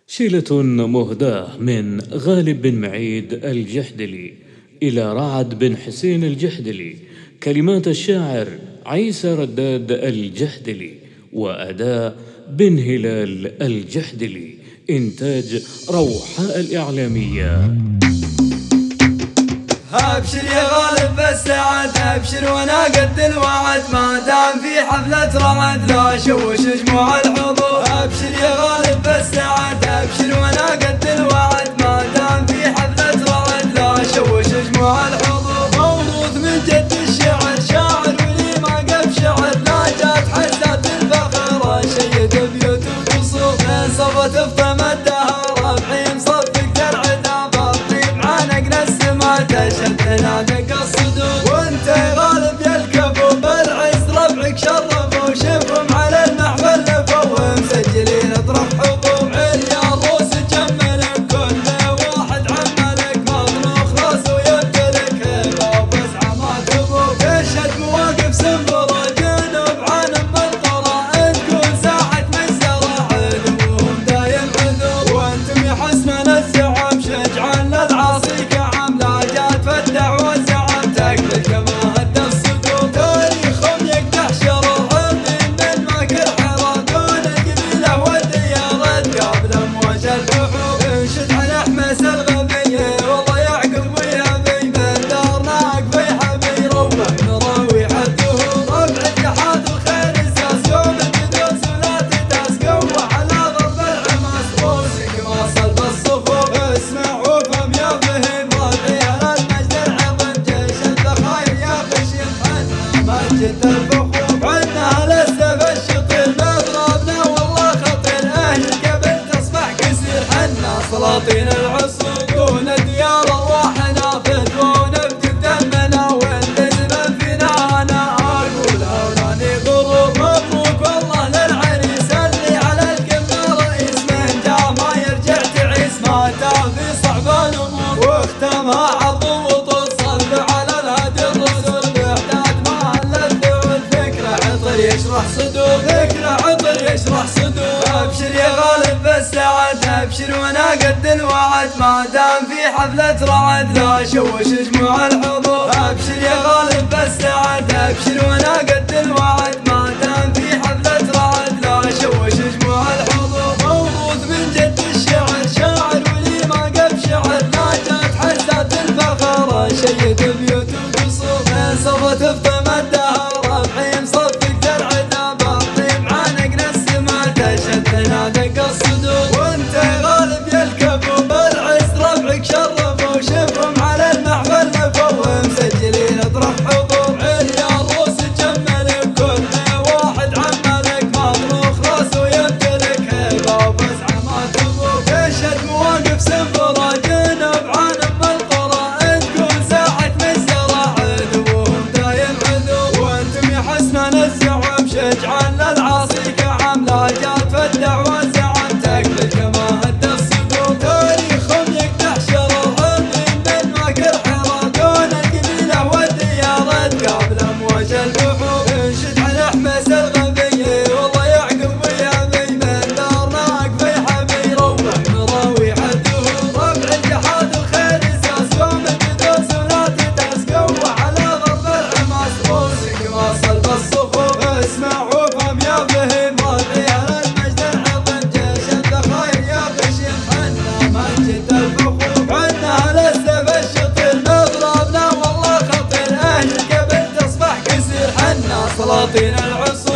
شيلة مهداة من غالب بن معيد الجحدلي إلى رعد بن حسين الجحدلي، كلمات الشاعر عيسى رداد الجحدلي، وأداء بن هلال الجحدلي، إنتاج روحاء الإعلامية. ابشر يا غالب بالسعد، ابشر وانا قد الوعد، ما دام في حفلة رعد لا شوش جموع الحضور. ابشر يا غالب بالسعد، ابشر وانا قد الوعد، ما دام في حفلة رعد لا شوش جموع الحضور. موروث من جد الشعر، شاعر ولي ما قف شعر، لا جات حسات الفخر شيد بيوت وقصور. من صفت افطم الدهر بحين صفق درع دابر، طيب عانقنا السما تشدنا دق الصدور. وانت يا غالب يا الكفو بالعز ربعك شرفوا، شفهم على المحفل لفوا مسجلين اطرف حضور. عليا الروس جملك كل واحد عملك، مطروخ راسه ويبتلك هبه وفزعه ما تبوك. تشهد مواقف سنبره جنوب عن منطره، تكون ساحه مزرعه عدوهم دايم عذور. وانتم يا حسن الزعم شجعان للعاصي كعم، لا جات فتح وزعم تقبل كما هدى الصدور. تاريخهم يقدح شرر عظيم من مكر حرر، دون القبيله والديارات قبل امواج البحور. انشد عن احمس الغبي والله يعقوب ويابي، من دارناك في حبيره ومحمره الدهور. ربع اتحاد الخير اساس يوم القدوس ولا تداس، قوه على ضرب الحماس روسك واصل بالصفوف. اسمع وافهم يا فهيم ربعي على المجد العظيم، جيش الذخاير يا خشي محنا مجد الفخوف. عنا للسيف الشطير بضربنا والله خطير، اهل القبل تصبح كسير حنا سلاطين العصور. دون ديار ارواحنا فدونا بجد دمنا، واللزم فينا انا اقولها ولاني غرور. مبروك والله للعريس اللي على القمه رئيس، من جا ما يرجع تعيس ما في صعب الامور. واختمها عرض وطول صلوا على الهادي الرسول، بإحداد ما اللذ والفكره عطر يشرح صدور، فكره عطر يشرح صدور. ابشر يا غالب بالسعد، ابشر وانا قد الوعد، ما دام في حفلة رعد لا شوش جموع الحضور. ابشر يا غالب بالسعد، ابشر وانا قد الوعد، ما دام في حفلة رعد لا شوش جموع الحضور. موروث من جد الشعر، شاعر ولي ما قف شعر، لا جات حسات الفخر شيد بيوت وقصور. من صفت افطم الدهر بحين صفق درع دابر، طيب عانقنا السما تشدنا دق الصدور. وانت يا غالب يا الكفو بالعز ربعك شرفوا، شفهم على المحفل لفوا مسجلين اطرف حضور. عليا الروس جملك كل واحد عملك، مطروخ راسه ويبتلك هبه وفزعه ما تبوك. تشهد مواقف سنبره جنوب عن منطره، تكون ساحه مزرعه عدوهم دايم عذور. وانتم يا حسن الزعم شجعان للعاصي كعم، لا جات فتح وزعم تقبل كما هدى الصدور. تاريخهم يقدح شرر عظيم من مكر حرر، دون القبيله والديارات قبل امواج البحور. انشد عن احمس الغبي والله يعقوب ويابي، من دارناك في حبيره ومحمره الدهور. ربع اتحاد الخير اساس يوم القدوس ولا تداس، قوه على ضرب الحماس روسك واصل بالصفوف. اسمع وافهم يا فهيم ربعي على المجد العظيم، جيش الذخاير يا خشي محنا مجد الفخوف. عنا للسيف الشطير بضربنا والله خطير، اهل القبل تصبح كسير حنا سلاطين العصور.